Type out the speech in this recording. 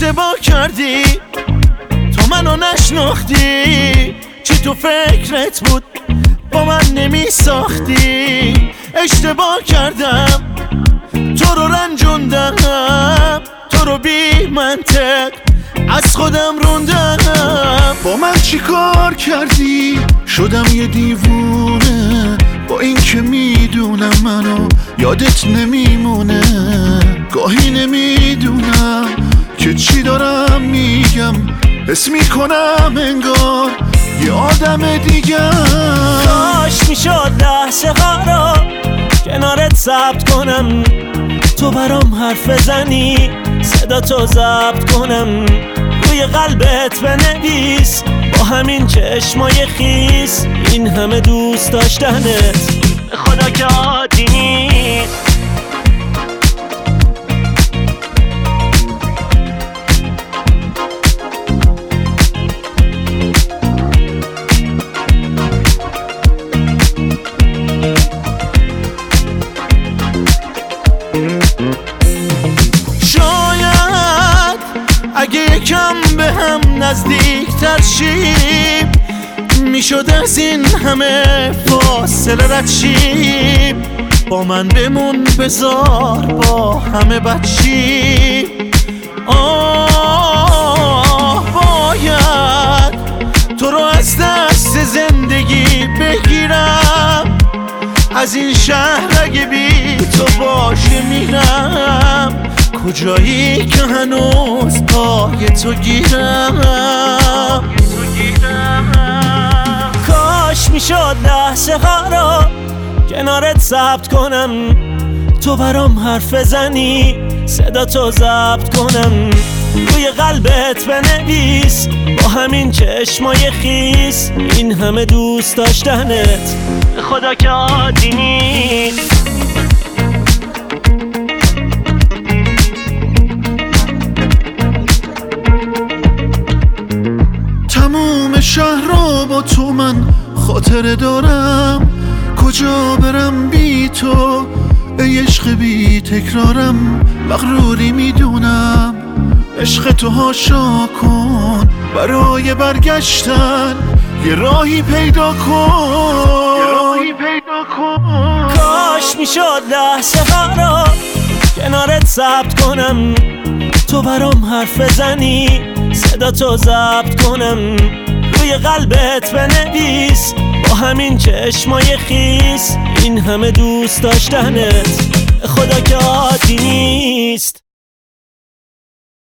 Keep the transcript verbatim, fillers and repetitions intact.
اشتباه کردی، تو منو نشناختی، چی تو فکرت بود با من نمی ساختی. اشتباه کردم، تو رو رنجوندم، تو رو بی منطق از خودم روندم. با من چی کار کردی؟ شدم یه دیوونه، با این که میدونم منو یادت نمیمونه. گاهی نمیدونم که چی دارم میگم، حس میکنم انگار یه آدم دیگه. کاش میشد لحظه ها رو کنارت ثبت کنم، تو برام حرف بزنی صدا تو ضبط کنم، روی قلبت بنویس با همین چشمای خیس این همه دوست داشتنت به خدا که عادی نیست. شاید اگه یکم به هم نزدیک تر شیم میشد از این همه فاصله رد شیم. با من بمون بذار با همه بد شیم. آه باید تو رو از دست زندگی بگیرم، از این شهر اگه بی تو باشه میرم، کجایی که هنوز پای تو گیرم. کاش میشد لحظه ها رو کنارت ثبت کنم، تو برام حرف بزنی صدا تو ضبط کنم، روی قلبت بنویس با همین چشمای خیس این همه دوست داشتنت به خدا که عادی نیست. تموم شهر رو با تو من خاطره دارم، کجا برم بی تو ای عشق بی تکرارم. مغروری میدونم عشق تو هاشا کن، برای برگشتن یه راهی پیدا کن، یه راهی پیدا کن. کاش میشد لحظه ها رو کنارت ثبت کنم، تو برام حرف بزنی صدا تو ضبط کنم، روی قلبت بنویس با همین چشمای خیس این همه دوست داشتنت خدا که عادی نیست.